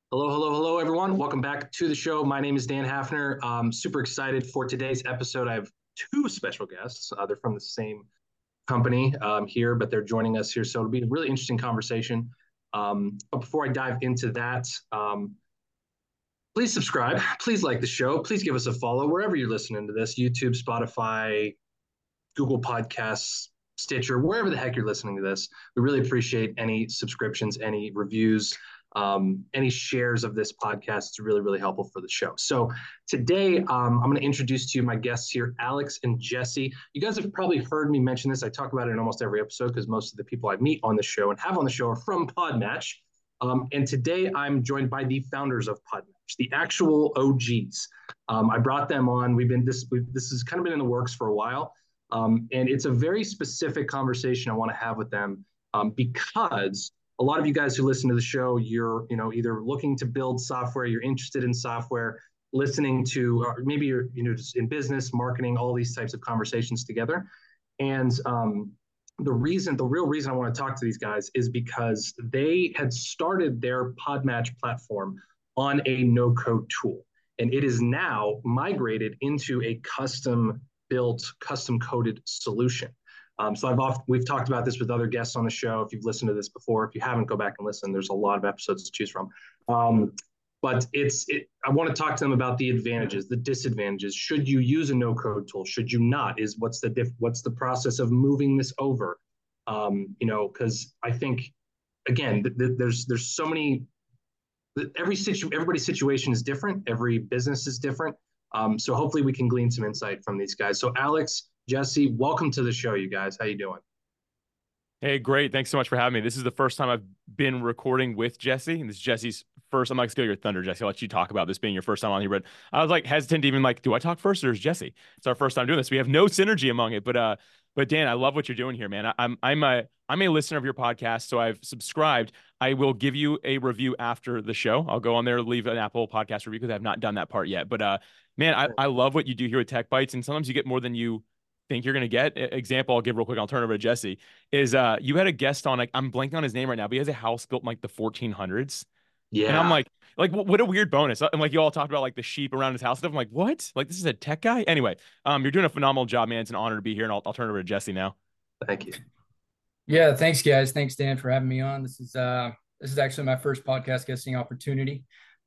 Hello, hello, hello, everyone. Welcome back to the show. My name is Dan Hafner. I'm super excited for today's episode. I have two special guests. They're from the same company here, but they're joining us here. So it'll be a really interesting conversation. But before I dive into that, please subscribe. Please like the show. Please give us a follow wherever you're listening to this: YouTube, Spotify, Google Podcasts, Stitcher, wherever the heck you're listening to this. We really appreciate any subscriptions, any reviews, any shares of this podcast. It's really, really helpful for the show. So today, I'm going to introduce to you my guests here, Alex and Jesse. You guys have probably heard me mention this. I talk about it in almost every episode because most of the people I meet on the show and have on the show are from Podmatch. And today I'm joined by the founders of Podmatch, the actual OGs. I brought them on. This has kind of been in the works for a while. And it's a very specific conversation I want to have with them because a lot of you guys who listen to the show, you're either looking to build software, you're interested in software, listening to, or maybe you're just in business, marketing, all these types of conversations together. And the real reason I want to talk to these guys is because they had started their Podmatch platform on a no-code tool, and it is now migrated into a custom-built, custom-coded solution. We've talked about this with other guests on the show. If you've listened to this before, if you haven't, go back and listen. There's a lot of episodes to choose from. But I want to talk to them about the advantages, the disadvantages. Should you use a no-code tool? Should you not? What's the process of moving this over? Because I think again, there's so many. Everybody's situation is different. Every business is different. So hopefully we can glean some insight from these guys. So Alex, Jesse, welcome to the show, you guys. How you doing? Hey, great. Thanks so much for having me. This is the first time I've been recording with Jesse, and this is Jesse's first. I'm not gonna steal your thunder, Jesse. I'll let you talk about this being your first time on here, but I was like hesitant to even like, do I talk first or is Jesse? It's our first time doing this. We have no synergy among it, but Dan, I love what you're doing here, man. I'm a listener of your podcast, so I've subscribed. I will give you a review after the show. I'll go on there, leave an Apple podcast review because I have not done that part yet. But man, I love what you do here with Tech Bites, and sometimes you get more than you think you're going to get. Example I'll give real quick, I'll turn over to Jesse, is you had a guest on, like, I'm blanking on his name right now, but he has a house built in like the 1400s. And I'm Yeah. like, what a weird bonus. And like you all talked about like the sheep around his house and stuff. I'm like, what? Like this is a tech guy? Anyway, you're doing a phenomenal job, man. It's an honor to be here. And I'll turn it over to Jesse now. Thank you. Yeah, thanks guys. Thanks Dan for having me on. This is actually my first podcast guesting opportunity.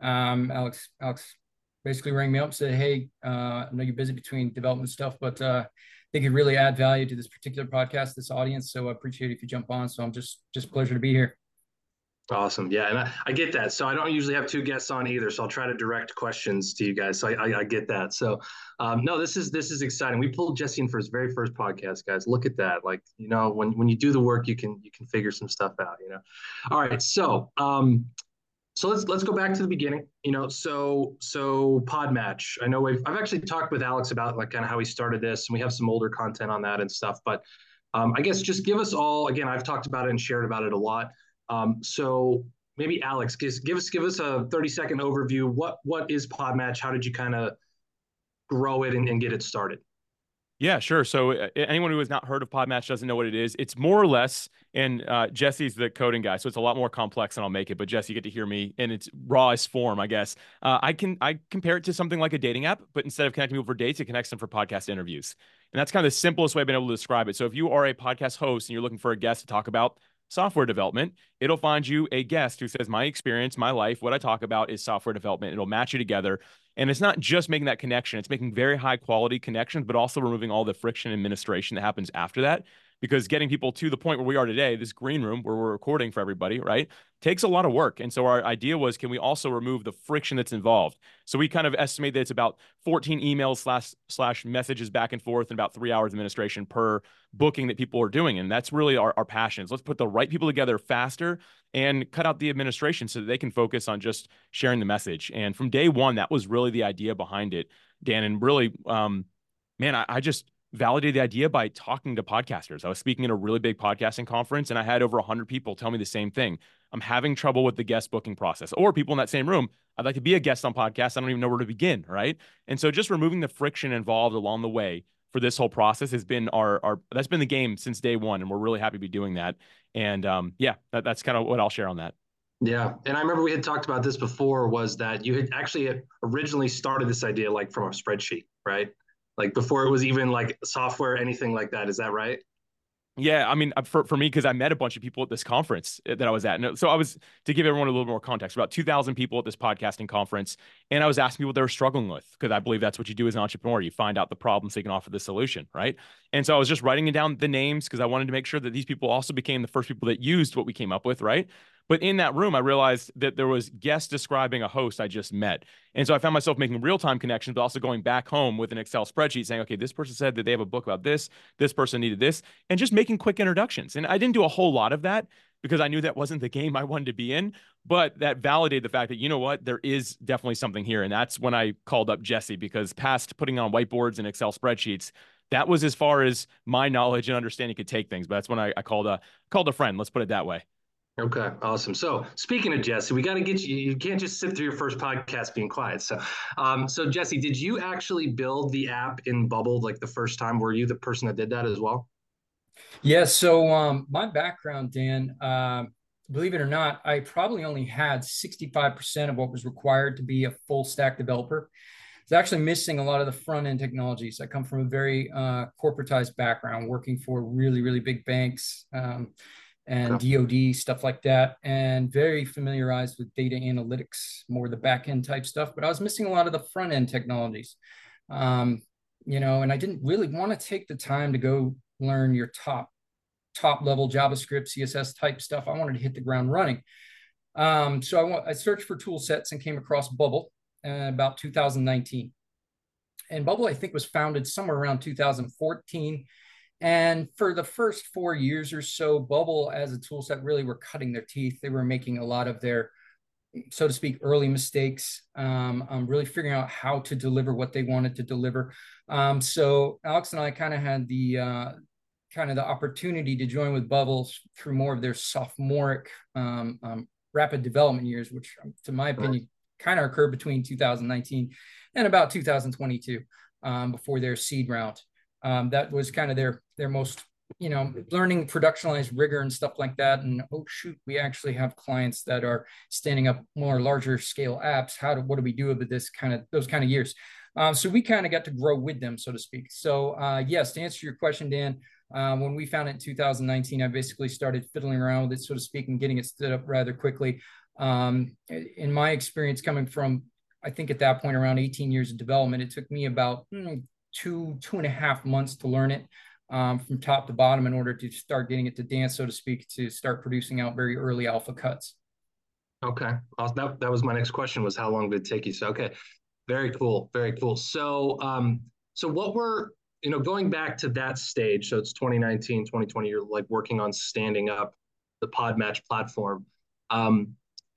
Alex basically rang me up and said, "Hey, I know you're busy between development stuff, but I think you really add value to this particular podcast, this audience. So I appreciate it if you jump on. So I'm just a pleasure to be here." Awesome. Yeah. And I get that. So I don't usually have two guests on either. So I'll try to direct questions to you guys. So I get that. So no, this is exciting. We pulled Jesse in for his very first podcast, guys. Look at that. Like, when you do the work, you can figure some stuff out. All right. So let's go back to the beginning. So Podmatch. I know I've actually talked with Alex about like kind of how he started this, and we have some older content on that and stuff. But I guess just give us all, again, I've talked about it and shared about it a lot. So maybe Alex, give us a 30-second overview. What is Podmatch? How did you kind of grow it and get it started? Yeah, sure. So anyone who has not heard of Podmatch doesn't know what it is. It's more or less, and Jesse's the coding guy, so it's a lot more complex than I'll make it. But Jesse, you get to hear me in its rawest form, I guess. I compare it to something like a dating app, but instead of connecting people for dates, it connects them for podcast interviews. And that's kind of the simplest way I've been able to describe it. So if you are a podcast host and you're looking for a guest to talk about software development, it'll find you a guest who says, my experience, my life, what I talk about is software development. It'll match you together. And it's not just making that connection, it's making very high quality connections, but also removing all the friction and administration that happens after that. Because getting people to the point where we are today, this green room where we're recording for everybody, right, takes a lot of work. And so our idea was, can we also remove the friction that's involved? So we kind of estimate that it's about 14 emails slash messages back and forth and about 3 hours administration per booking that people are doing. And that's really our passion. Let's put the right people together faster and cut out the administration so that they can focus on just sharing the message. And from day one, that was really the idea behind it, Dan. And really, man, I just validated the idea by talking to podcasters. I was speaking at a really big podcasting conference, and I had over 100 people tell me the same thing. I'm having trouble with the guest booking process. Or people in that same room, I'd like to be a guest on podcasts. I don't even know where to begin, right? And so just removing the friction involved along the way for this whole process has been our that's been the game since day one, and we're really happy to be doing that. And yeah, that's kind of what I'll share on that. Yeah. And I remember we had talked about this before, was that you had actually originally started this idea like from a spreadsheet, right? Like before it was even like software, anything like that. Is that right? Yeah, I mean, for me, because I met a bunch of people at this conference that I was at. And so I was, to give everyone a little more context, about 2,000 people at this podcasting conference. And I was asking people what they were struggling with, because I believe that's what you do as an entrepreneur. You find out the problem so you can offer the solution, right? And so I was just writing down the names because I wanted to make sure that these people also became the first people that used what we came up with, right? But in that room, I realized that there was guests describing a host I just met. And so I found myself making real-time connections, but also going back home with an Excel spreadsheet saying, okay, this person said that they have a book about this. This person needed this, and just making quick introductions. And I didn't do a whole lot of that because I knew that wasn't the game I wanted to be in, but that validated the fact that, you know what, there is definitely something here. And that's when I called up Jesse, because past putting on whiteboards and Excel spreadsheets, that was as far as my knowledge and understanding could take things. But that's when I called a friend. Let's put it that way. Okay, awesome. So speaking of Jesse, we got to get you. You can't just sit through your first podcast being quiet. So Jesse, did you actually build the app in Bubble like the first time? Were you the person that did that as well? Yeah, so my background, Dan, believe it or not, I probably only had 65% of what was required to be a full stack developer. It's actually missing a lot of the front end technologies. I come from a very corporatized background, working for really, really big banks and Okay. DoD, stuff like that, and very familiarized with data analytics, more the back end type stuff. But I was missing a lot of the front end technologies. Um, and I didn't really want to take the time to go learn your top level JavaScript, CSS type stuff. I wanted to hit the ground running. So I searched for tool sets and came across Bubble about 2019. And Bubble, I think, was founded somewhere around 2014. And for the first 4 years or so, Bubble as a tool set really were cutting their teeth. They were making a lot of their, so to speak, early mistakes, really figuring out how to deliver what they wanted to deliver. So Alex and I kind of had the opportunity to join with Bubbles through more of their sophomoric rapid development years, which, to my opinion, kind of occurred between 2019 and about 2022, before their seed round. That was kind of their most, learning productionalized rigor and stuff like that. And oh shoot, we actually have clients that are standing up more larger scale apps. What do we do with those kind of years? So we kind of got to grow with them, so to speak. So yes, to answer your question, Dan, when we found it in 2019, I basically started fiddling around with it, so to speak, and getting it stood up rather quickly. In my experience, coming from, I think at that point, around 18 years of development, it took me about 2.5 months to learn it from top to bottom in order to start getting it to dance, so to speak, to start producing out very early alpha cuts. Okay. That was my next question, was how long did it take you? So, okay. Very cool. Very cool. So what were, going back to that stage, so it's 2019, 2020, you're like working on standing up the Podmatch platform. Um,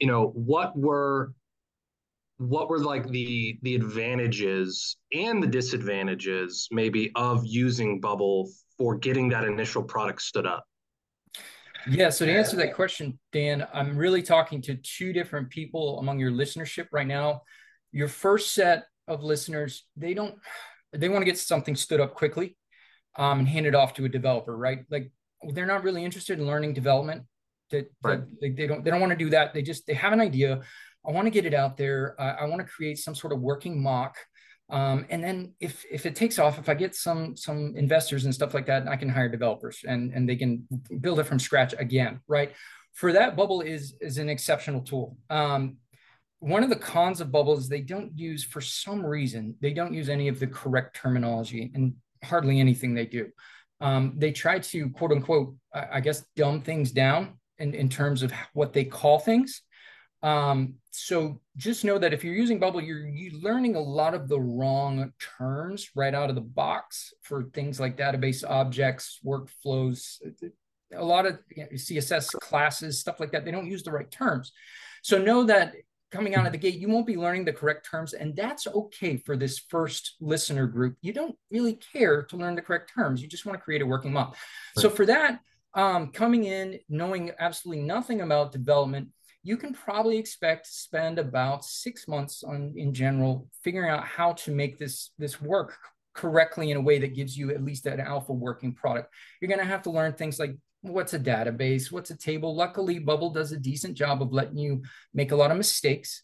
what were like the advantages and the disadvantages maybe of using Bubble for getting that initial product stood up? Yeah, so to answer that question, Dan, I'm really talking to two different people among your listenership right now. Your first set of listeners, they want to get something stood up quickly, and hand it off to a developer, right? Like, they're not really interested in learning development. Right. They don't want to do that. They have an idea. I want to get it out there. I want to create some sort of working mock. And then if it takes off, if I get some investors and stuff like that, I can hire developers and they can build it from scratch again, right? For that, Bubble is an exceptional tool. One of the cons of Bubble is for some reason, they don't use any of the correct terminology, and hardly anything they do. They try to, quote unquote, I guess, dumb things down in terms of what they call things. So just know that if you're using Bubble, you're learning a lot of the wrong terms right out of the box for things like database objects, workflows, a lot of CSS classes, stuff like that. They don't use the right terms. So know that coming out of the gate, you won't be learning the correct terms, and that's okay for this first listener group. You don't really care to learn the correct terms. You just want to create a working model. Right. So for that, coming in, knowing absolutely nothing about development, you can probably expect to spend about 6 months in general, figuring out how to make this work correctly in a way that gives you at least an alpha working product. You're going to have to learn things like what's a database, what's a table. Luckily, Bubble does a decent job of letting you make a lot of mistakes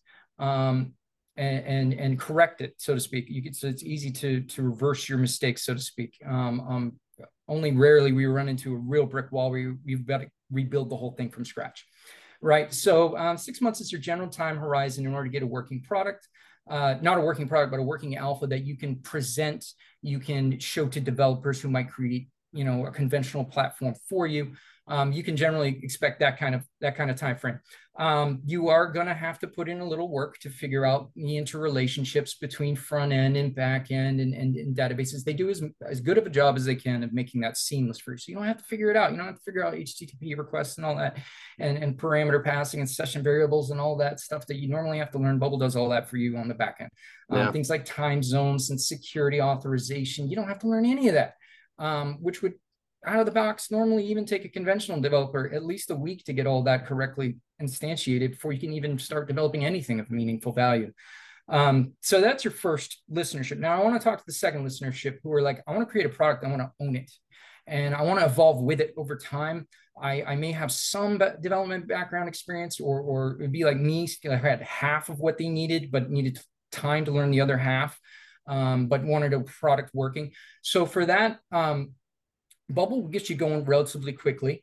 and correct it, so to speak. So it's easy to reverse your mistakes, so to speak. Only rarely we run into a real brick wall where you've got to rebuild the whole thing from scratch. Right. So 6 months is your general time horizon in order to get a working product. Not a working product, but a working alpha that you can present, you can show to developers who might create, a conventional platform for you. You can generally expect that kind of time frame. You are going to have to put in a little work to figure out the interrelationships between front end and back end and databases. They do as good of a job as they can of making that seamless for you. So you don't have to figure it out. You don't have to figure out HTTP requests and all that, and parameter passing and session variables and all that stuff that you normally have to learn. Bubble does all that for you on the back end. Things like time zones and security authorization. You don't have to learn any of that, which would, out of the box, normally even take a conventional developer at least a week to get all that correctly instantiated before you can even start developing anything of meaningful value. So that's your first listenership. Now I want to talk to the second listenership who are like, I want to create a product, I want to own it, and I want to evolve with it over time. I may have some development background experience, or it would be like me. I had half of what they needed, but needed time to learn the other half, but wanted a product working. So for that, Bubble will get you going relatively quickly.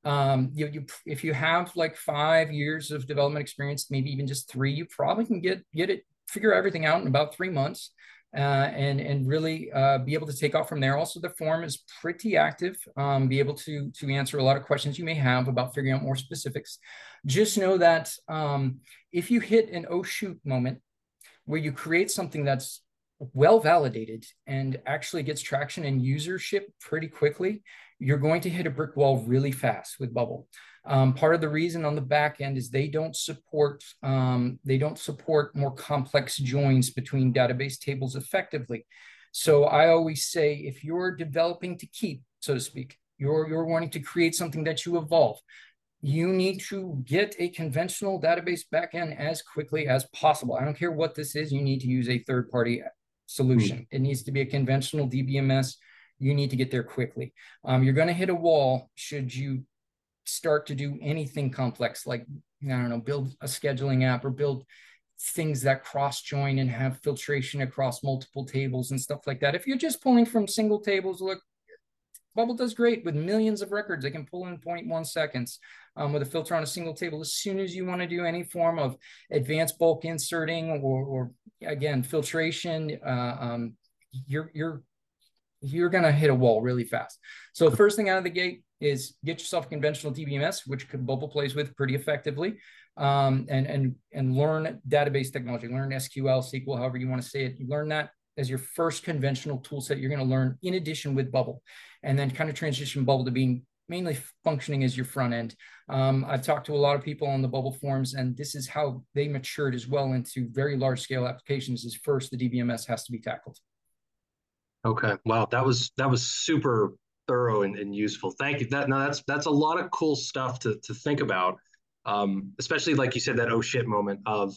If you have like 5 years of development experience, maybe even just 3, you probably can get it, figure everything out in about 3 months, and really be able to take off from there. Also, the forum is pretty active. Be able to answer a lot of questions you may have about figuring out more specifics. Just know that if you hit an oh shoot moment where you create something that's well validated and actually gets traction and usership pretty quickly, you're going to hit a brick wall really fast with Bubble. Part of the reason on the back end is they don't support more complex joins between database tables effectively. So I always say, if you're developing to keep, so to speak, you're wanting to create something that you evolve, you need to get a conventional database backend as quickly as possible. I don't care what this is. You need to use a third-party solution. It needs to be a conventional DBMS. You need to get there quickly. You're going to hit a wall should you start to do anything complex, like, I don't know, build a scheduling app or build things that cross join and have filtration across multiple tables and stuff like that. If you're just pulling from single tables, look, Bubble does great with millions of records. They can pull in 0.1 seconds with a filter on a single table. As soon as you want to do any form of advanced bulk inserting or again, filtration, you're going to hit a wall really fast. So first thing out of the gate is get yourself a conventional DBMS, which Bubble plays with pretty effectively, and learn database technology, learn SQL, SQL, however you want to say it. You learn that as your first conventional tool set you're going to learn in addition with Bubble, and then kind of transition Bubble to being mainly functioning as your front end. I've talked to a lot of people on the Bubble forums, and this is how they matured as well into very large scale applications. Is first the DBMS has to be tackled. Okay. Wow. That was super thorough and useful. Thank you. That's a lot of cool stuff to think about. Especially like you said, that oh shit moment of,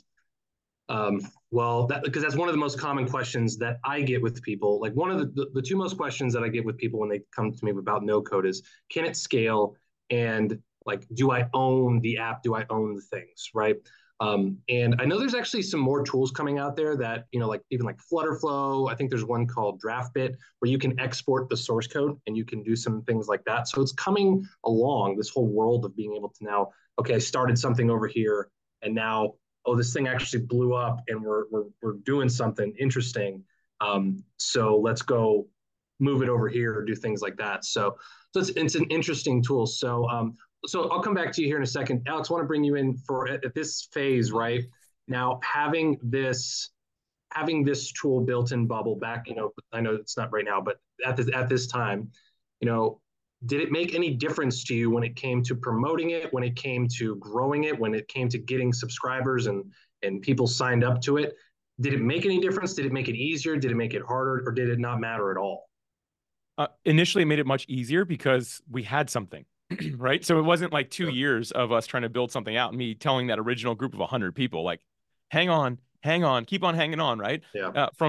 because that's one of the most common questions that I get with people. Like one of the two most questions that I get with people when they come to me about no code is, can it scale? And like, do I own the app? Do I own the things? Right. And I know there's actually some more tools coming out there that, like even like Flutterflow. I think there's one called DraftBit where you can export the source code and you can do some things like that. So it's coming along, this whole world of being able to now, okay, I started something over here and now, oh, this thing actually blew up and we're doing something interesting. So let's go move it over here or do things like that. So it's an interesting tool. So I'll come back to you here in a second. Alex, I want to bring you in for at this phase, right? Now, having this tool built in Bubble back, I know it's not right now, but at this time, did it make any difference to you when it came to promoting it, when it came to growing it, when it came to getting subscribers and people signed up to it? Did it make any difference? Did it make it easier? Did it make it harder? Or did it not matter at all? Initially, it made it much easier because we had something. Right. So it wasn't like 2 years of us trying to build something out and me telling that original group of 100 people, like, hang on, keep on hanging on. Right. Yeah. From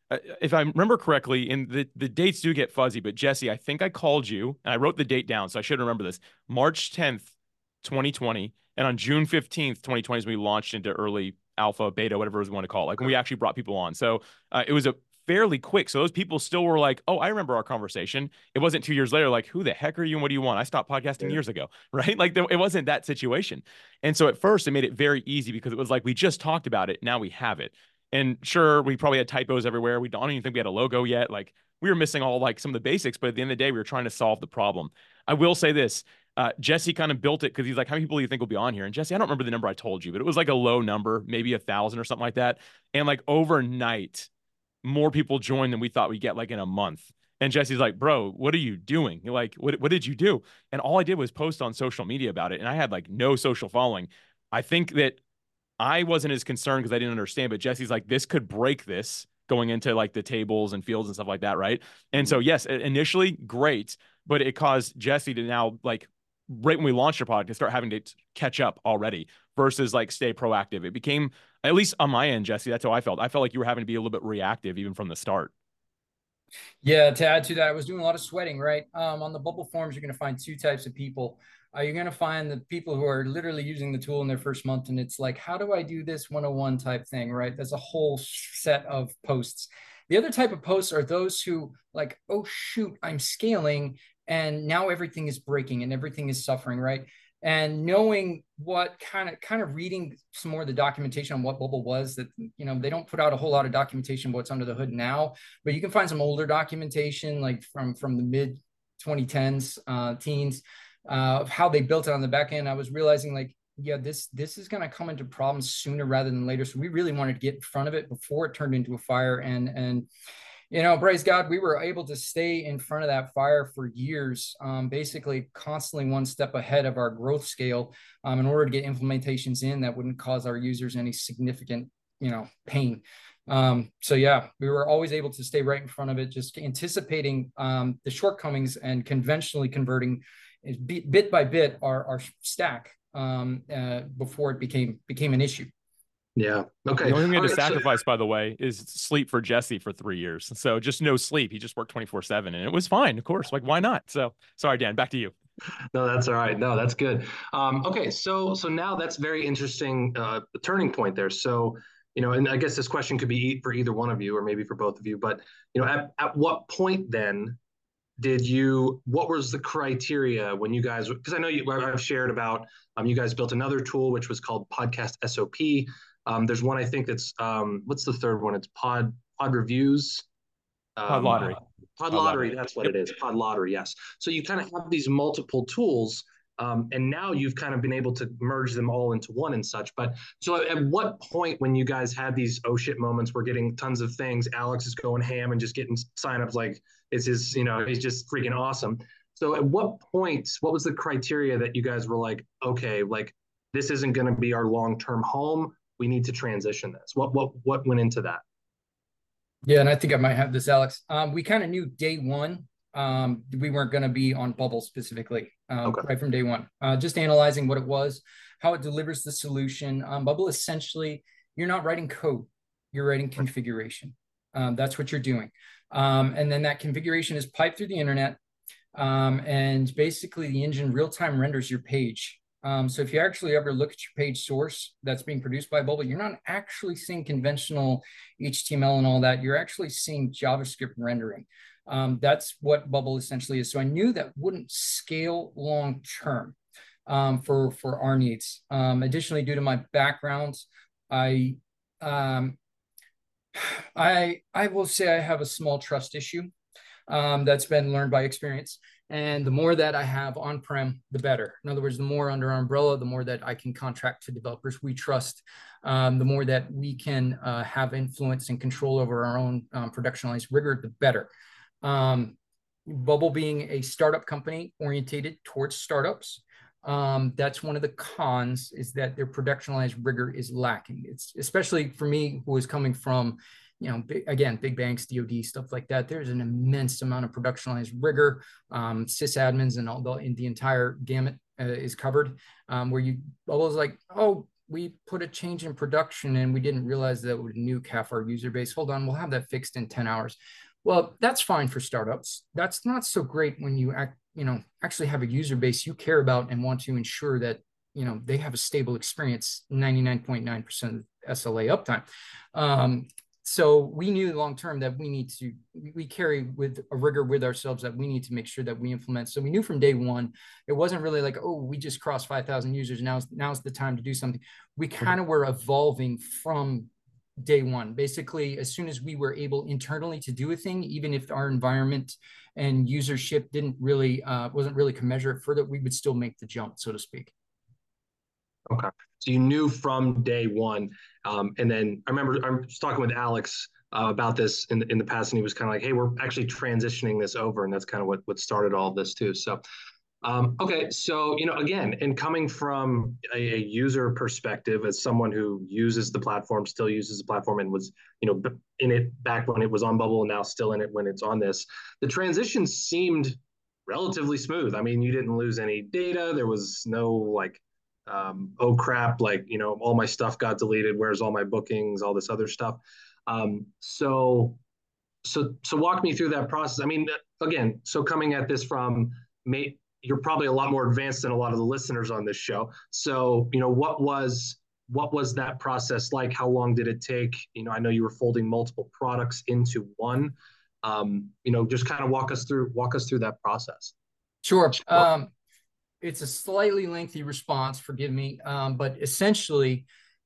if I remember correctly, and the dates do get fuzzy, but Jesse, I think I called you and I wrote the date down, so I should remember this. March 10th, 2020, and on June 15th, 2020 is when we launched into early alpha, beta, whatever we want to call it, like when we actually brought people on. So it was a fairly quick. So those people still were like, oh, I remember our conversation. It wasn't 2 years later, like, who the heck are you and what do you want? I stopped podcasting years ago, right? Like it wasn't that situation. And so at first it made it very easy because it was like, we just talked about it. Now we have it. And sure, we probably had typos everywhere. We don't even think we had a logo yet. Like we were missing all like some of the basics, but at the end of the day, we were trying to solve the problem. I will say this. Jesse kind of built it because he's like, how many people do you think will be on here? And Jesse, I don't remember the number I told you, but it was like a low number, maybe 1,000 or something like that. And like overnight, more people joined than we thought we'd get like in a month. And Jesse's like, bro, what are you doing? You're like, what did you do? And all I did was post on social media about it. And I had like no social following. I think that I wasn't as concerned because I didn't understand, but Jesse's like, this could break this going into like the tables and fields and stuff like that, right? And so, yes, initially, great, but it caused Jesse to now, like, right when we launched our product, to start having to catch up already versus like stay proactive. It became, at least on my end, Jesse, that's how I felt. I felt like you were having to be a little bit reactive even from the start. Yeah, to add to that, I was doing a lot of sweating, right? On the Bubble forums, you're going to find two types of people. You're going to find the people who are literally using the tool in their first month, and it's like, how do I do this 101 type thing, right? That's a whole set of posts. The other type of posts are those who like, oh shoot, I'm scaling, and now everything is breaking and everything is suffering, right? And knowing what kind of reading some more of the documentation on what Bubble was, that they don't put out a whole lot of documentation of what's under the hood now, but you can find some older documentation like from the mid 2010s teens of how they built it on the back end. I was realizing like, yeah, this is going to come into problems sooner rather than later, so we really wanted to get in front of it before it turned into a fire. And praise God, we were able to stay in front of that fire for years, basically constantly one step ahead of our growth scale, in order to get implementations in that wouldn't cause our users any significant, pain. So yeah, we were always able to stay right in front of it, just anticipating the shortcomings and conventionally converting bit by bit our stack before it became an issue. Yeah. Okay. The only thing we had to sacrifice, by the way, is sleep for Jesse for 3 years. So just no sleep. He just worked 24/7 and it was fine, of course. Like, why not? So sorry, Dan, back to you. No, that's all right. No, that's good. Okay. So now that's very interesting, turning point there. So, and I guess this question could be for either one of you or maybe for both of you, but, at what point then what was the criteria when you guys, because I know I've shared about, you guys built another tool, which was called Podcast SOP. There's one, I think that's, what's the third one? It's Pod Reviews. Pod Lottery. Pod Lottery, that's what it is. Pod Lottery, yes. So you kind of have these multiple tools, and now you've kind of been able to merge them all into one and such. But so at what point when you guys had these oh shit moments, we're getting tons of things, Alex is going ham and just getting signups like it's his, he's just freaking awesome. So at what point, what was the criteria that you guys were like, okay, like this isn't going to be our long-term home, we need to transition this? What went into that? Yeah, and I think I might have this, Alex. We kind of knew day one we weren't going to be on Bubble specifically, right from day one. Just analyzing what it was, how it delivers the solution. Bubble, essentially, you're not writing code, you're writing configuration. That's what you're doing. And then that configuration is piped through the internet, and basically the engine real-time renders your page. So if you actually ever look at your page source that's being produced by Bubble, you're not actually seeing conventional HTML and all that. You're actually seeing JavaScript rendering. That's what Bubble essentially is. So I knew that wouldn't scale long term for our needs. Additionally, due to my background, I will say I have a small trust issue that's been learned by experience. And the more that I have on-prem, the better. In other words, the more under our umbrella, the more that I can contract to developers we trust, the more that we can have influence and control over our own productionalized rigor, the better. Bubble being a startup company orientated towards startups, that's one of the cons, is that their productionalized rigor is lacking. It's especially for me, who is coming from big banks, DoD, stuff like that. There's an immense amount of productionalized rigor, sysadmins, and all the entire gamut is covered. Where Bubble is like, oh, we put a change in production and we didn't realize that would nuke half our user base. Hold on, we'll have that fixed in 10 hours. Well, that's fine for startups. That's not so great when you actually have a user base you care about and want to ensure that they have a stable experience, 99.9% SLA uptime. So we knew long term that we carry with a rigor with ourselves that we need to make sure that we implement. So we knew from day one, it wasn't really like, oh, we just crossed 5,000 users. Now's the time to do something. We kind of were evolving from day one. Basically, as soon as we were able internally to do a thing, even if our environment and usership wasn't really commensurate for that, we would still make the jump, so to speak. Okay. So you knew from day one. And then I remember I was talking with Alex about this in the past, and he was kind of like, hey, we're actually transitioning this over. And that's kind of what started all of this too. So, okay. So, again, and coming from a user perspective, as someone who uses the platform, still uses the platform, and was, in it back when it was on Bubble and now still in it when it's on this, the transition seemed relatively smooth. I mean, you didn't lose any data. There was no like, oh crap, like, all my stuff got deleted. Where's all my bookings, all this other stuff. So walk me through that process. I mean, again, so coming at this from you're probably a lot more advanced than a lot of the listeners on this show. So, what was that process like? How long did it take? I know you were folding multiple products into one. Just kind of walk us through that process. Sure. It's a slightly lengthy response, forgive me, but essentially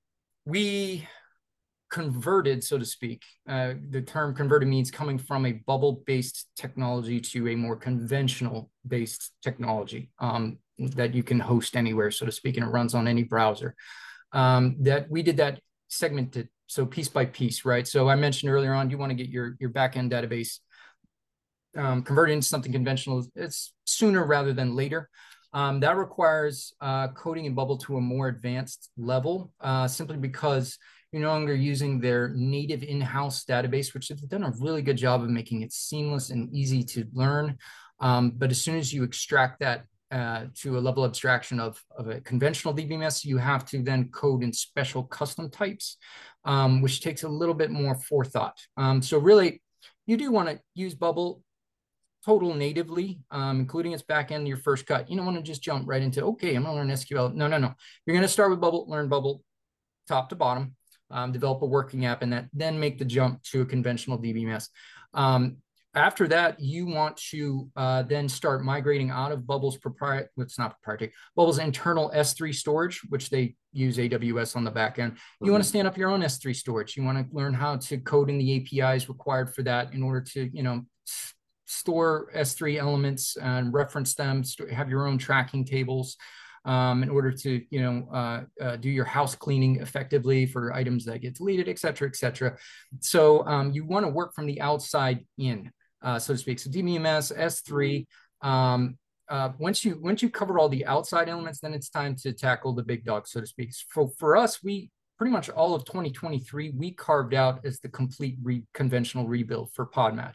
we converted, so to speak. The term converted means coming from a bubble-based technology to a more conventional-based technology that you can host anywhere, so to speak, and it runs on any browser. That we did that segmented, so piece by piece, right? So I mentioned earlier on, you want to get your backend database converted into something conventional. It's sooner rather than later. That requires coding in Bubble to a more advanced level, simply because you're no longer using their native in-house database, which they've done a really good job of making it seamless and easy to learn. But as soon as you extract that to a level of abstraction of a conventional DBMS, you have to then code in special custom types, which takes a little bit more forethought. So really, you do want to use Bubble total natively, including its backend, your first cut. You don't want to just jump right into, okay, I'm going to learn SQL. No. You're going to start with Bubble, learn Bubble top to bottom, develop a working app, and then make the jump to a conventional DBMS. After that, you want to then start migrating out of Bubble's Bubble's internal S3 storage, which they use AWS on the back end. You want to stand up your own S3 storage. You want to learn how to code in the APIs required for that in order to, store S3 elements and reference them, have your own tracking tables in order to, do your house cleaning effectively for items that get deleted, et cetera, et cetera. So you want to work from the outside in, so to speak. So DBMS, S3, once you cover all the outside elements, then it's time to tackle the big dog, so to speak. For us, we pretty much all of 2023, we carved out as the complete conventional rebuild for Podmatch.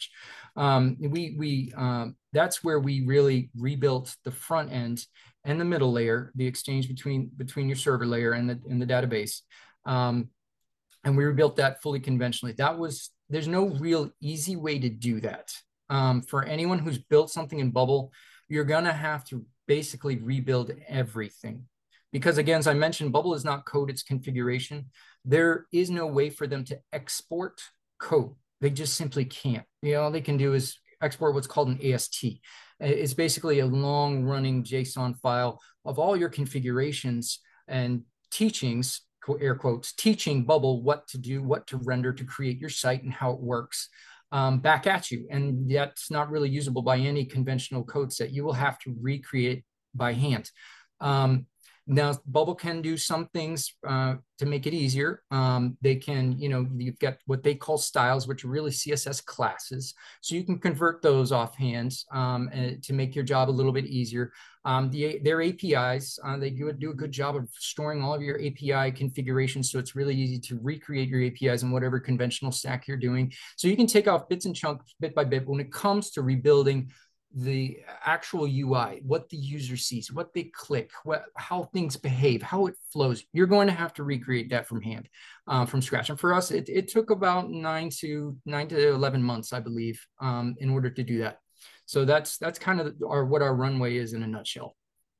That's where we really rebuilt the front end and the middle layer, the exchange between your server layer and the database. And we rebuilt that fully conventionally. There's no real easy way to do that. For anyone who's built something in Bubble, you're gonna have to basically rebuild everything. Because again, as I mentioned, Bubble is not code, it's configuration. There is no way for them to export code. They just simply can't. All they can do is export what's called an AST. It's basically a long running JSON file of all your configurations and teachings, air quotes, teaching Bubble what to do, what to render to create your site and how it works back at you. And that's not really usable by any conventional code set. You will have to recreate by hand. Now, Bubble can do some things to make it easier. They can, you've got what they call styles, which are really CSS classes. So you can convert those offhand to make your job a little bit easier. Their APIs, they do a good job of storing all of your API configurations. So it's really easy to recreate your APIs in whatever conventional stack you're doing. So you can take off bits and chunks bit by bit. When it comes to rebuilding the actual UI, what the user sees, what they click, how things behave, how it flows. You're going to have to recreate that from hand, from scratch. And for us, it took about 9 to 11 months, I believe, in order to do that. So that's kind of what our runway is in a nutshell.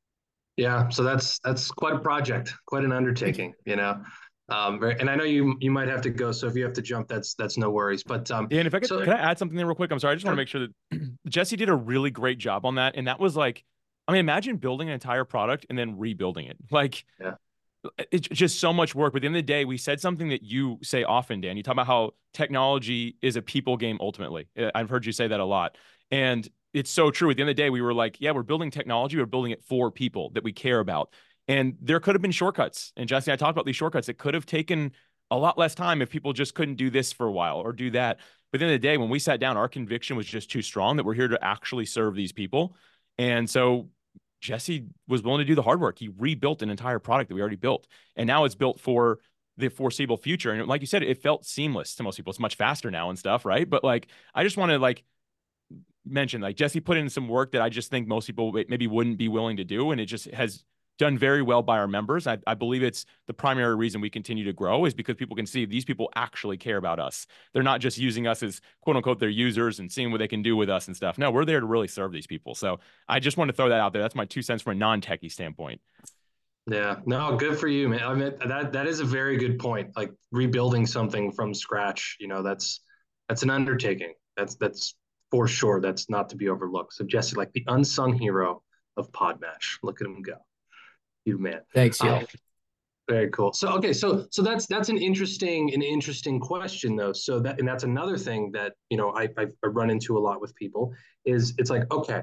Yeah, so that's quite a project, quite an undertaking, you know. And I know you might have to go, so if you have to jump, that's no worries. But and if I could, so, can I add something there real quick? I'm sorry, I just want to make sure that Jesse did a really great job on that, and that was like, I mean, imagine building an entire product and then rebuilding it. Like, yeah, it's just so much work. But at the end of the day, we said something that you say often, Dan. You talk about how technology is a people game ultimately. I've heard you say that a lot, and it's so true. At the end of the day, we were like, yeah, we're building technology, we're building it for people that we care about. And there could have been shortcuts. And Jesse and I talked about these shortcuts. It could have taken a lot less time if people just couldn't do this for a while or do that. But at the end of the day, when we sat down, our conviction was just too strong that we're here to actually serve these people. And so Jesse was willing to do the hard work. He rebuilt an entire product that we already built. And now it's built for the foreseeable future. And like you said, it felt seamless to most people. It's much faster now and stuff, right? But like, I just want to like mention, like, Jesse put in some work that I just think most people maybe wouldn't be willing to do. And it just has done very well by our members. I believe it's the primary reason we continue to grow is because people can see these people actually care about us. They're not just using us as quote unquote their users and seeing what they can do with us and stuff. No, we're there to really serve these people. So I just want to throw that out there. That's my 2 cents from a non-techie standpoint. yeah, no, good for you, man. I mean, that is a very good point. Like rebuilding something from scratch, you know, that's an undertaking. That's for sure. That's not to be overlooked. So Jesse, like the unsung hero of Podmatch. Look at him go. You man. Thanks, y'all. Very cool. So okay, so that's an interesting question though. So that's another thing that you know I run into a lot with people is it's like, okay,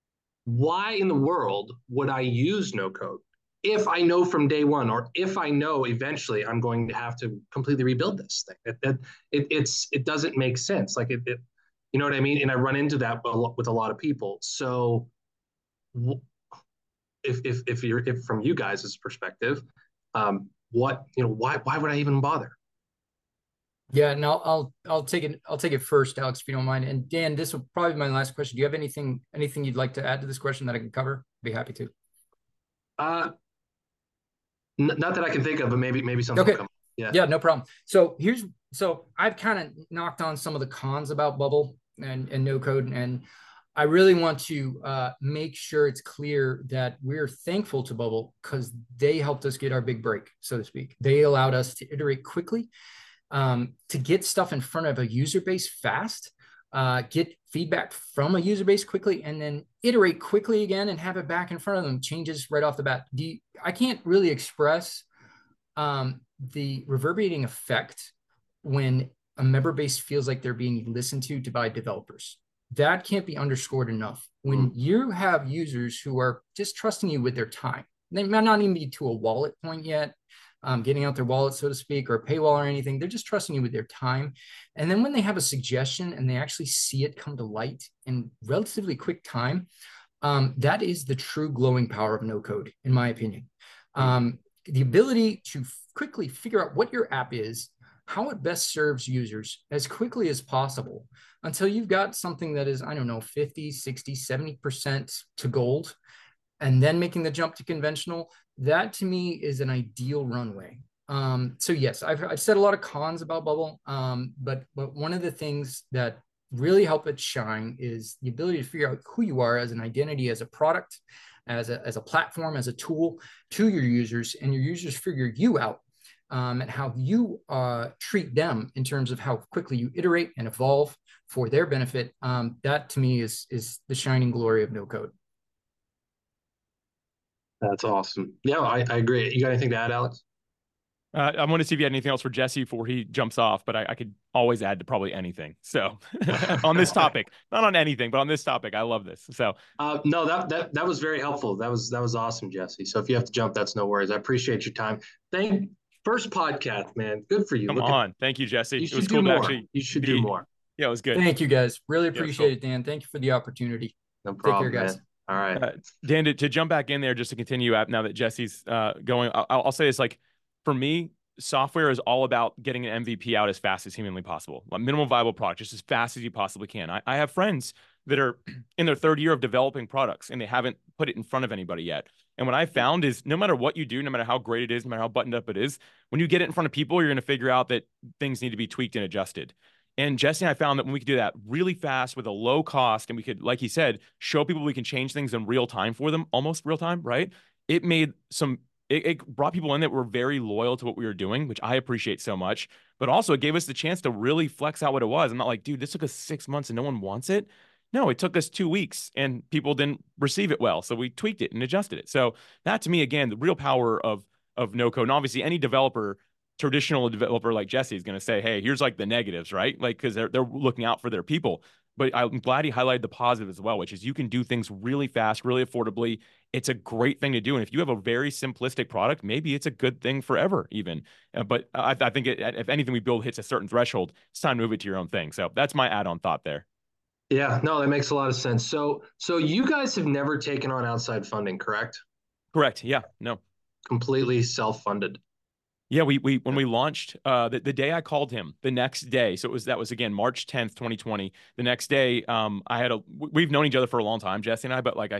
why in the world would I use no code if I know from day one, or if I know eventually I'm going to have to completely rebuild this thing? It doesn't make sense. Like it you know what I mean? And I run into that with a lot of people. So if from you guys' perspective, what you know, why would I even bother? Yeah, no, I'll take it first, Alex, if you don't mind. And Dan, this will probably be my last question. Do you have anything you'd like to add to this question that I can cover? I'd be happy to. Not that I can think of, but maybe something okay. will come up. Yeah, no problem. So I've kind of knocked on some of the cons about Bubble and no code, and I really want to make sure it's clear that we're thankful to Bubble because they helped us get our big break, so to speak. They allowed us to iterate quickly, to get stuff in front of a user base fast, get feedback from a user base quickly, and then iterate quickly again and have it back in front of them, changes right off the bat. I can't really express the reverberating effect when a member base feels like they're being listened to by developers. That can't be underscored enough. When you have users who are just trusting you with their time, they might not even be to a wallet point yet, getting out their wallet, so to speak, or a paywall or anything. They're just trusting you with their time. And then when they have a suggestion and they actually see it come to light in relatively quick time, that is the true glowing power of no code, in my opinion. The ability to quickly figure out what your app is, how it best serves users as quickly as possible until you've got something that is, I don't know, 50, 60, 70% to gold, and then making the jump to conventional. That to me is an ideal runway. So yes, I've said a lot of cons about Bubble, but one of the things that really help it shine is the ability to figure out who you are as an identity, as a product, as a platform, as a tool to your users, and your users figure you out, and how you treat them in terms of how quickly you iterate and evolve for their benefit. That to me is the shining glory of no code. That's awesome. Yeah, I agree. You got anything to add, Alex? I want to see if you had anything else for Jesse before he jumps off, but I could always add to probably anything. So on this topic, not on anything, but on this topic, I love this. So no, that was very helpful. That was awesome, Jesse. So if you have to jump, that's no worries. I appreciate your time. First podcast, man. Good for you. Come on. Thank you, Jesse. You should do more. You should do more. Yeah, it was good. Thank you, guys. Really appreciate it, Dan. Thank you for the opportunity. No problem, Take care, guys. Man. All right. Dan, to jump back in there, just to continue now that Jesse's going, I'll say this, like, for me, software is all about getting an MVP out as fast as humanly possible. A minimal viable product, just as fast as you possibly can. I have friends that are in their third year of developing products and they haven't put it in front of anybody yet. And what I found is no matter what you do, no matter how great it is, no matter how buttoned up it is, when you get it in front of people, you're going to figure out that things need to be tweaked and adjusted. And Jesse and I found that when we could do that really fast with a low cost, and we could, like he said, show people we can change things in real time for them, almost real time, right? It made it brought people in that were very loyal to what we were doing, which I appreciate so much. But also it gave us the chance to really flex out what it was. I'm not like, dude, this took us 6 months and no one wants it. No, it took us 2 weeks and people didn't receive it well. So we tweaked it and adjusted it. So that to me, again, the real power of no code. And obviously any developer, traditional developer like Jesse is going to say, hey, here's like the negatives, right? Like, because they're looking out for their people. But I'm glad he highlighted the positive as well, which is you can do things really fast, really affordably. It's a great thing to do. And if you have a very simplistic product, maybe it's a good thing forever even. But I think if anything we build hits a certain threshold, it's time to move it to your own thing. So that's my add-on thought there. Yeah, no, that makes a lot of sense. So you guys have never taken on outside funding, correct? Correct. Yeah. No. Completely self-funded. Yeah, we when we launched, the day I called him, the next day, so that was again March 10th, 2020. The next day, we've known each other for a long time, Jesse and I, but like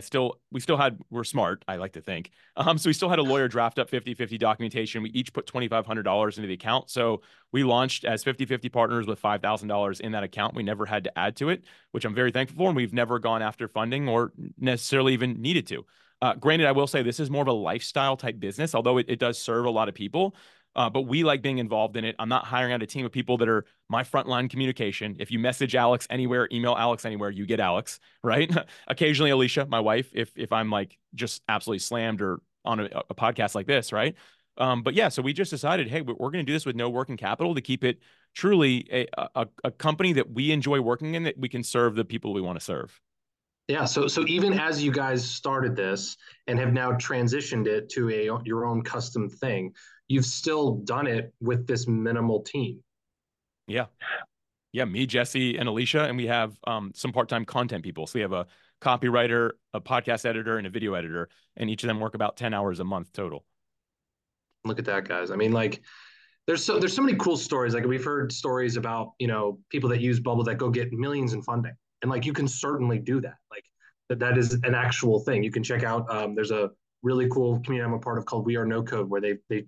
we're smart, I like to think. So we still had a lawyer draft up 50/50 documentation. We each put $2,500 into the account. So we launched as 50/50 partners with $5,000 in that account. We never had to add to it, which I'm very thankful for. And we've never gone after funding or necessarily even needed to. Granted, I will say this is more of a lifestyle type business, although it does serve a lot of people. But we like being involved in it. I'm not hiring out a team of people that are my frontline communication. If you message Alex anywhere, email Alex anywhere, you get Alex, right? Occasionally Alicia, my wife, if I'm like just absolutely slammed or on a podcast like this, right? But yeah, so we just decided, hey, we're going to do this with no working capital to keep it truly a company that we enjoy working in, that we can serve the people we want to serve. Yeah, so even as you guys started this and have now transitioned it to your own custom thing, you've still done it with this minimal team. Yeah. Yeah, me, Jesse, and Alicia, and we have some part-time content people. So we have a copywriter, a podcast editor, and a video editor, and each of them work about 10 hours a month total. Look at that, guys. I mean, like, there's so many cool stories. Like, we've heard stories about, people that use Bubble that go get millions in funding. And like, you can certainly do that. Like that is an actual thing. You can check out, there's a really cool community I'm a part of called We Are No Code, where they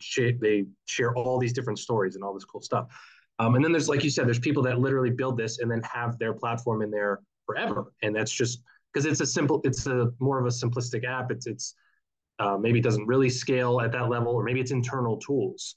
share all these different stories and all this cool stuff. And then there's, like you said, there's people that literally build this and then have their platform in there forever. And that's just because it's a more of a simplistic app. It's maybe it doesn't really scale at that level, or maybe it's internal tools,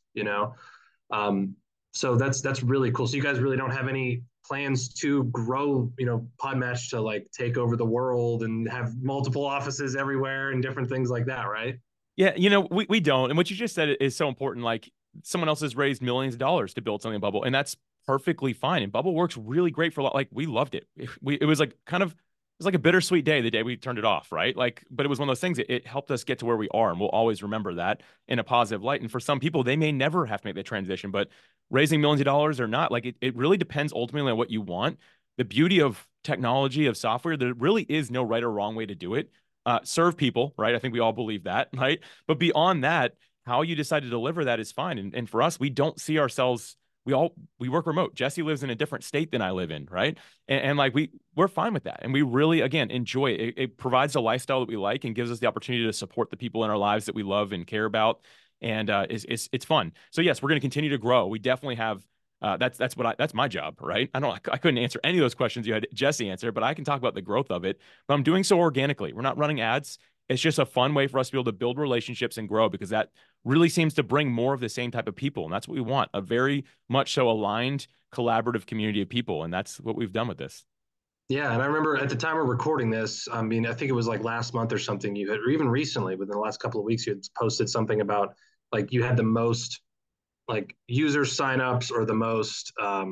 so that's really cool. So you guys really don't have any plans to grow, Podmatch to like take over the world and have multiple offices everywhere and different things like that, right? Yeah, we don't. And what you just said is so important. Like, someone else has raised millions of dollars to build something in Bubble, and that's perfectly fine. And Bubble works really great for a lot. Like, we loved it. It was like it was like a bittersweet day the day we turned it off, right? Like, but it was one of those things. It helped us get to where we are, and we'll always remember that in a positive light. And for some people, they may never have to make that transition, but raising millions of dollars or not, like it really depends ultimately on what you want. The beauty of technology, of software, there really is no right or wrong way to do it. Serve people, right? I think we all believe that, right? But beyond that, how you decide to deliver that is fine. And for us, we don't see ourselves. We work remote. Jesse lives in a different state than I live in, right? And like we're fine with that, and we really, again, enjoy it. It provides a lifestyle that we like and gives us the opportunity to support the people in our lives that we love and care about, and it's fun. So yes, we're going to continue to grow. We definitely have. That's my job, right? I couldn't answer any of those questions you had Jesse answer, but I can talk about the growth of it. But I'm doing so organically. We're not running ads. It's just a fun way for us to be able to build relationships and grow, because that really seems to bring more of the same type of people. And that's what we want, a very much so aligned, collaborative community of people. And that's what we've done with this. Yeah. And I remember at the time we're recording this, I mean, I think it was like last month or something you had, or even recently within the last couple of weeks, you had posted something about like you had the most like user signups or the most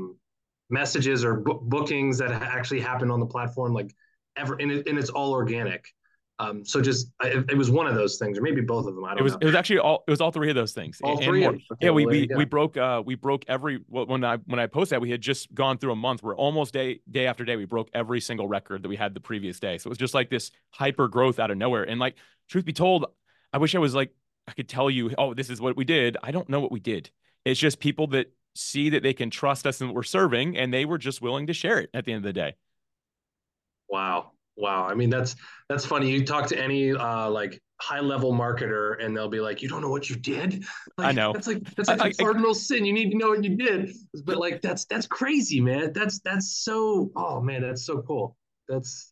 messages or bookings that actually happened on the platform, like ever. And it's all organic. So it was one of those things, or maybe both of them. I don't know. It was actually all three of those things. All three of them. Okay, yeah, we broke every, when I posted that, we had just gone through a month where almost day after day we broke every single record that we had the previous day. So it was just like this hyper growth out of nowhere. And like, truth be told, I wish I could tell you, oh, this is what we did. I don't know what we did. It's just people that see that they can trust us and what we're serving, and they were just willing to share it at the end of the day. Wow. Wow. I mean, that's funny. You talk to any like high level marketer and they'll be like, you don't know what you did? I know. That's like the I cardinal sin. You need to know what you did. But like that's crazy, man. That's so oh man, that's so cool. That's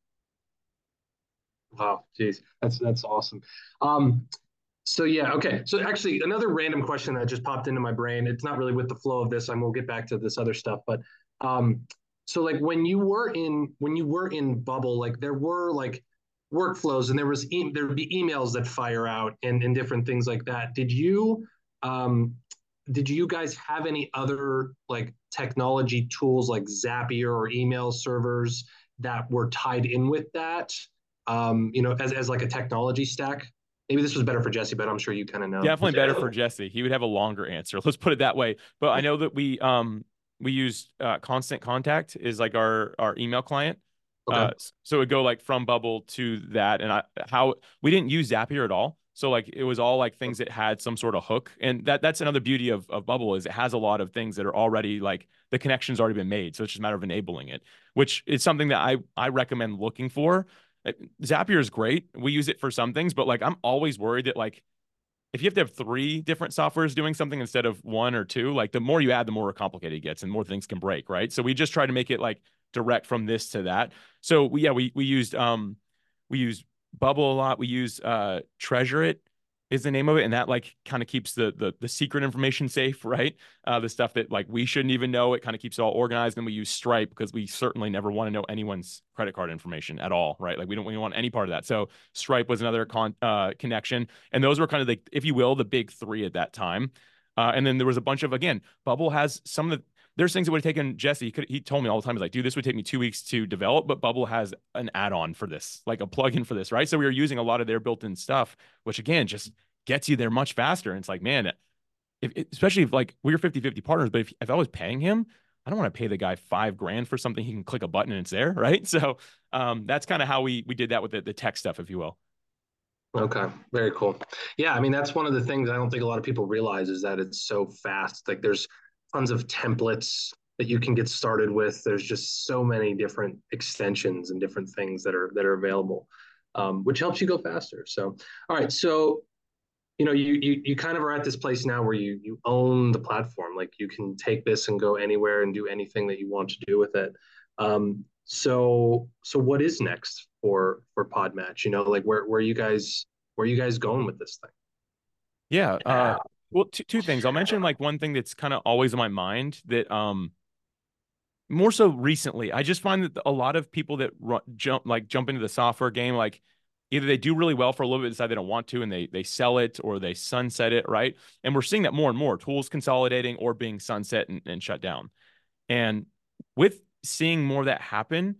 wow, geez. That's awesome. Um so yeah, okay. So actually another random question that just popped into my brain. It's not really with the flow of this, and we'll get back to this other stuff, but um so like when you were in Bubble, like there were like workflows and there would be emails that fire out and different things like that. Um did you guys have any other like technology tools like Zapier or email servers that were tied in with that? As like a technology stack? Maybe this was better for Jesse, but I'm sure you kind of know. Definitely better for Jesse. He would have a longer answer. Let's put it that way. But I know that we used Constant Contact is like our email client. Okay. So it would go like from Bubble to that, and how we didn't use Zapier at all. So like it was all like things that had some sort of hook, and that's another beauty of Bubble is it has a lot of things that are already like the connection's already been made. So it's just a matter of enabling it, which is something that I recommend looking for. Zapier is great. We use it for some things, but like I'm always worried that like if you have to have three different softwares doing something instead of one or two, like the more you add, the more complicated it gets and more things can break, right? So we just try to make it like direct from this to that. So we used Bubble a lot. We use Treasure It is the name of it, and that like kind of keeps the secret information safe, right? The stuff that like we shouldn't even know. It kind of keeps it all organized. And we use Stripe because we certainly never want to know anyone's credit card information at all, right? Like we don't want any part of that. So Stripe was another connection, and those were kind of like, if you will, the big three at that time. And then there was a bunch of, again, Bubble has some of the there's things that would have taken Jesse. He told me all the time, he's like, dude, this would take me 2 weeks to develop, but Bubble has an add-on for this, like a plugin for this, right? So we were using a lot of their built-in stuff, which again just gets you there much faster. And it's like, man, especially if like we were 50-50 partners, but if I was paying him, I don't want to pay the guy $5,000 for something he can click a button and it's there, right? So that's kind of how we did that with the tech stuff, if you will. Okay, very cool. Yeah, I mean that's one of the things I don't think a lot of people realize is that it's so fast. Like there's tons of templates that you can get started with. There's just so many different extensions and different things that are available, which helps you go faster. So, all right, so you kind of are at this place now where you own the platform. Like you can take this and go anywhere and do anything that you want to do with it. So what is next for Podmatch? Like where are you guys going with this thing? Yeah. Well, two things. I'll mention like one thing that's kind of always on my mind that more so recently, I just find that a lot of people that jump into the software game, like either they do really well for a little bit, decide they don't want to, and they sell it or they sunset it, right? And we're seeing that more and more, tools consolidating or being sunset and shut down. And with seeing more of that happen,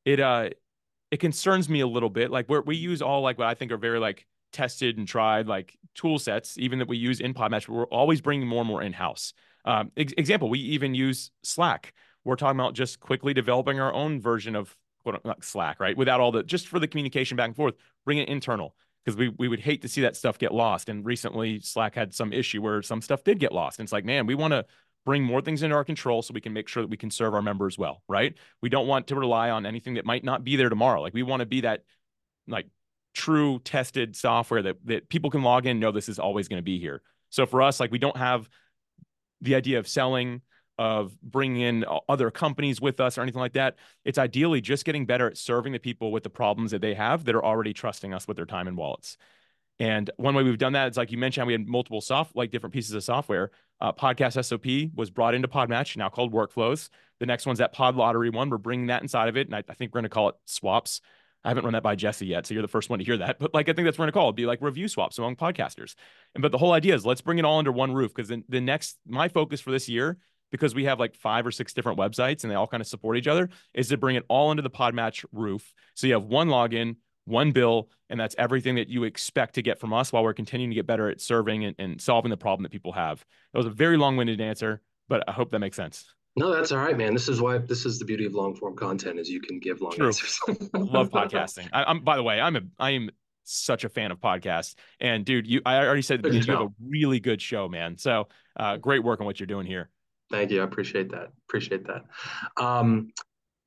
it concerns me a little bit. Like we use all like what I think are very like tested and tried like tool sets, even that we use in Podmatch, but we're always bringing more and more in house. Example, we even use Slack. We're talking about just quickly developing our own version of not Slack, right? Without all the just for the communication back and forth, bring it internal because we would hate to see that stuff get lost. And recently, Slack had some issue where some stuff did get lost. And it's like, man, we want to bring more things into our control so we can make sure that we can serve our members well, right? We don't want to rely on anything that might not be there tomorrow. Like we want to be that like true tested software that people can log in, know this is always going to be here. So for us, like we don't have the idea of selling, of bringing in other companies with us or anything like that. It's ideally just getting better at serving the people with the problems that they have that are already trusting us with their time and wallets. And one way we've done that is like you mentioned, we had multiple different pieces of software. Podcast SOP was brought into Podmatch, now called Workflows. The next one's that Pod Lottery one. We're bringing that inside of it, and I think we're going to call it Swaps. I haven't run that by Jesse yet, so you're the first one to hear that. But like I think that's what we're going to call it. It'd be like review swaps among podcasters. But the whole idea is let's bring it all under one roof because my focus for this year, because we have like 5 or 6 different websites and they all kind of support each other, is to bring it all under the Podmatch roof. So you have one login, one bill, and that's everything that you expect to get from us while we're continuing to get better at serving and solving the problem that people have. That was a very long-winded answer, but I hope that makes sense. No, that's all right, man. This is the beauty of long form content is you can give long True. answers. Love podcasting. I'm by the way, I am such a fan of podcasts. And dude, I already said you have a really good show, man. So great work on what you're doing here. Thank you. I appreciate that. Appreciate that. Um,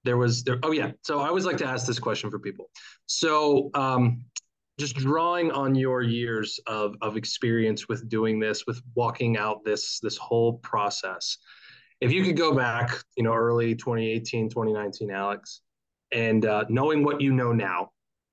Oh yeah. So I always like to ask this question for people. So just drawing on your years of experience with doing this, with walking out this whole process, if you could go back, early 2018, 2019, Alex, and knowing what you know now,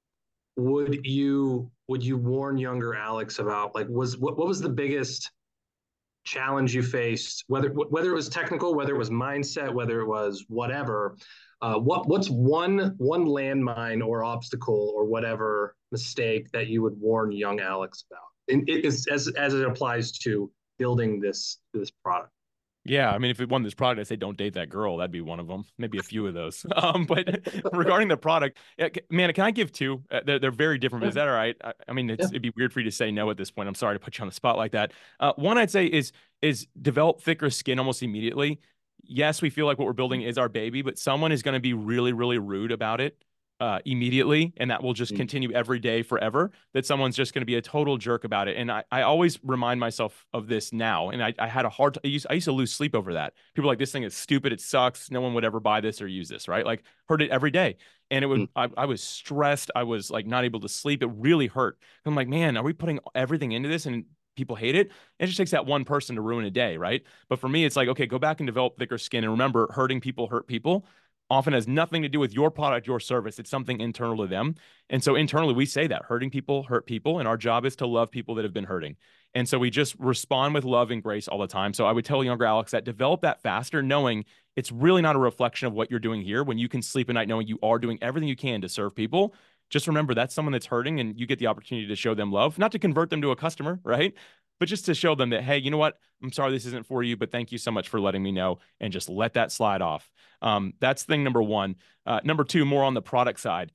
would you warn younger Alex about, like, what was the biggest challenge you faced, whether it was technical, whether it was mindset, whether it was whatever, what's one landmine or obstacle or whatever mistake that you would warn young Alex about, and it is as it applies to building this product? Yeah, I mean, if it won this product, I say don't date that girl. That'd be one of them. Maybe a few of those. But regarding the product, man, can I give two? They're very different. But is that all right? I mean, it'd be weird for you to say no at this point. I'm sorry to put you on the spot like that. One I'd say is develop thicker skin almost immediately. Yes, we feel like what we're building is our baby, but someone is going to be really, really rude about it immediately, and that will just continue every day forever. That someone's just going to be a total jerk about it. And I always remind myself of this now. And I had a hard I used to lose sleep over that. People are like, this thing is stupid, it sucks, no one would ever buy this or use this, right? Like, heard it every day. And it would I was stressed, I was like not able to sleep. It really hurt. I'm like, man, are we putting everything into this and people hate it? It just takes that one person to ruin a day, right? But for me, it's like, okay, go back and develop thicker skin. And remember, hurting people hurt people often has nothing to do with your product, your service. It's something internal to them. And so internally, we say that hurting people hurt people. And our job is to love people that have been hurting. And so we just respond with love and grace all the time. So I would tell younger Alex that develop that faster, knowing it's really not a reflection of what you're doing here. When you can sleep at night knowing you are doing everything you can to serve people, just remember that's someone that's hurting, and you get the opportunity to show them love, not to convert them to a customer, right? But just to show them that, hey, you know what? I'm sorry this isn't for you, but thank you so much for letting me know, and just let that slide off. That's thing number one. Number two, more on the product side.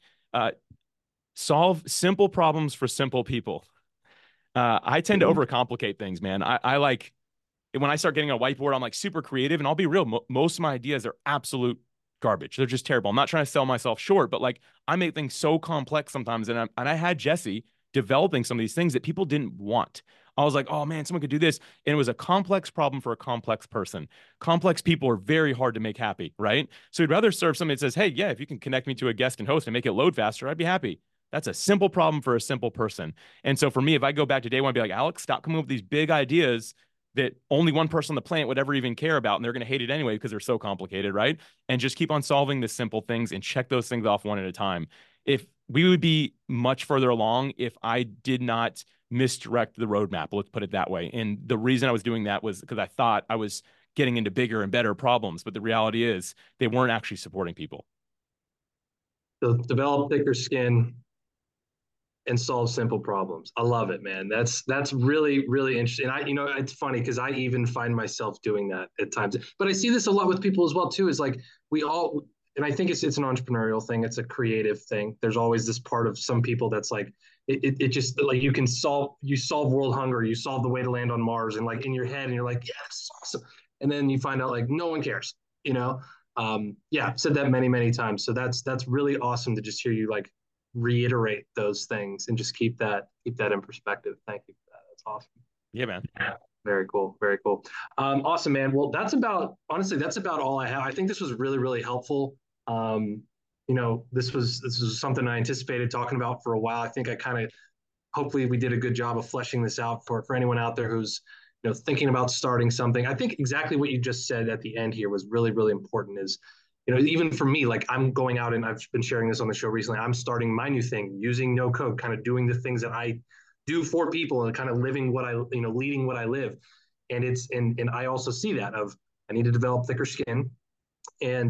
Solve simple problems for simple people. I tend to overcomplicate things, man. I like, when I start getting a whiteboard, I'm like super creative, and I'll be real. Most of my ideas are absolute garbage. They're just terrible. I'm not trying to sell myself short, but like, I make things so complex sometimes. And I had Jesse developing some of these things that people didn't want. I was like, oh man, someone could do this. And it was a complex problem for a complex person. Complex people are very hard to make happy, right? So we'd rather serve somebody that says, hey, yeah, if you can connect me to a guest and host and make it load faster, I'd be happy. That's a simple problem for a simple person. And so for me, if I go back to day one, I'd be like, Alex, stop coming up with these big ideas that only one person on the planet would ever even care about, and they're going to hate it anyway because they're so complicated, right? And just keep on solving the simple things and check those things off one at a time. If we would be much further along if I did not misdirect the roadmap, let's put it that way. And the reason I was doing that was because I thought I was getting into bigger and better problems, but the reality is they weren't actually supporting people. So develop thicker skin and solve simple problems. I love it, man. That's really, really interesting. It's funny because I even find myself doing that at times. But I see this a lot with people as well too. Is like we all, and I think it's an entrepreneurial thing. It's a creative thing. There's always this part of some people that's like, it just like you solve world hunger, you solve the way to land on Mars, and like in your head, and you're like, yeah, this is awesome. And then you find out like no one cares, yeah, I've said that many, many times. So that's really awesome to just hear you like reiterate those things and just keep that in perspective. Thank you for that. That's awesome. Yeah, man. Very cool. Very cool. Awesome, man. Well, that's about all I have. I think this was really, really helpful. This was something I anticipated talking about for a while. I think hopefully we did a good job of fleshing this out for anyone out there who's, thinking about starting something. I think exactly what you just said at the end here was really, really important is, even for me, like I'm going out and I've been sharing this on the show recently, I'm starting my new thing using no code, kind of doing the things that I do for people and kind of living leading what I live. And and I also see that I need to develop thicker skin. And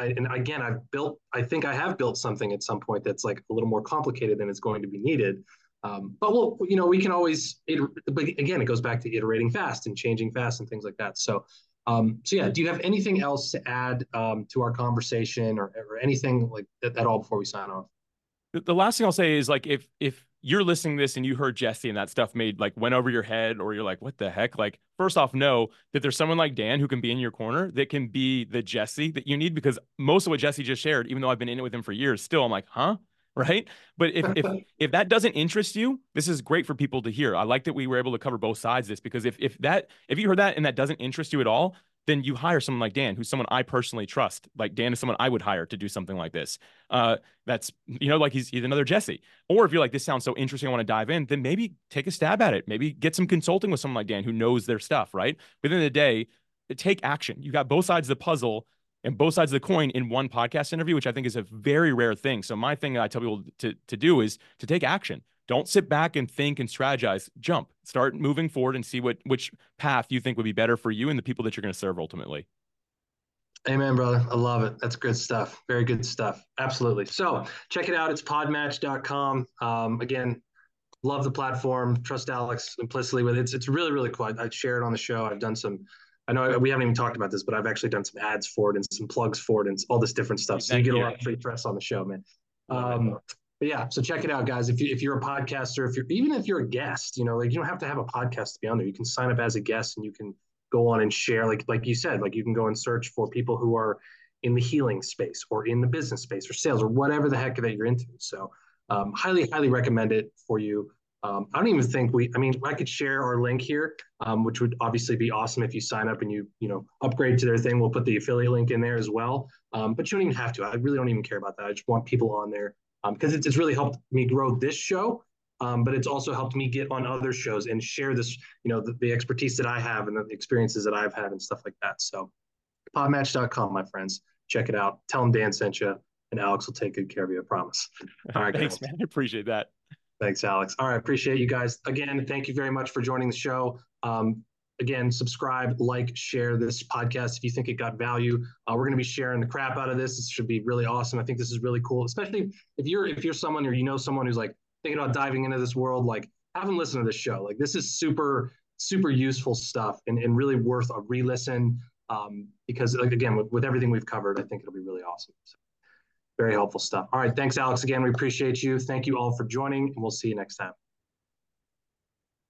I think I have built something at some point that's like a little more complicated than it's going to be needed. But we can always, but again, it goes back to iterating fast and changing fast and things like that. So yeah, do you have anything else to add to our conversation or anything like that at all before we sign off? The last thing I'll say is like, if you're listening to this and you heard Jesse and that stuff went over your head, or you're like, what the heck? Like, first off, know that there's someone like Dan who can be in your corner that can be the Jesse that you need, because most of what Jesse just shared, even though I've been in it with him for years, still I'm like, huh? Right. But if that doesn't interest you, this is great for people to hear. I like that we were able to cover both sides of this, because if you heard that and that doesn't interest you at all, then you hire someone like Dan, who's someone I personally trust. Like Dan is someone I would hire to do something like this. That's, like he's another Jesse. Or if you're like, this sounds so interesting, I want to dive in, then maybe take a stab at it. Maybe get some consulting with someone like Dan who knows their stuff, right? But at the end of the day, take action. You got both sides of the puzzle and both sides of the coin in one podcast interview, which I think is a very rare thing. So my thing that I tell people to do is to take action. Don't sit back and think and strategize. Jump, start moving forward and see which path you think would be better for you and the people that you're going to serve ultimately. Amen, brother. I love it. That's good stuff. Very good stuff. Absolutely. So check it out. It's podmatch.com. Again, love the platform. Trust Alex implicitly with it. It's really, really cool. I share it on the show. I've done some, I know we haven't even talked about this, but I've actually done some ads for it and some plugs for it and all this different stuff. So you get a lot of free press on the show, man. But yeah, so check it out, guys. If you're a podcaster, even if you're a guest, you don't have to have a podcast to be on there. You can sign up as a guest and you can go on and share, like you said, like you can go and search for people who are in the healing space or in the business space or sales or whatever the heck that you're into. So highly, highly recommend it for you. I don't even think I could share our link here, which would obviously be awesome if you sign up and you upgrade to their thing. We'll put the affiliate link in there as well. But you don't even have to. I really don't even care about that. I just want people on there because it's really helped me grow this show. But it's also helped me get on other shows and share this, the expertise that I have and the experiences that I've had and stuff like that. So podmatch.com, my friends, check it out. Tell them Dan sent you and Alex will take good care of you. I promise. All right. Thanks, guys. man. I appreciate that. Thanks, Alex. All right. Appreciate you guys. Again, thank you very much for joining the show. Again, subscribe, like, share this podcast if you think it got value. We're going to be sharing the crap out of this. This should be really awesome. I think this is really cool, especially if you're someone or someone who's like thinking about diving into this world. Like, have them listen to this show. Like, this is super, super useful stuff and really worth a re-listen because, like, again, with everything we've covered, I think it'll be really awesome. So, very helpful stuff. All right. Thanks, Alex. Again, we appreciate you. Thank you all for joining, and we'll see you next time.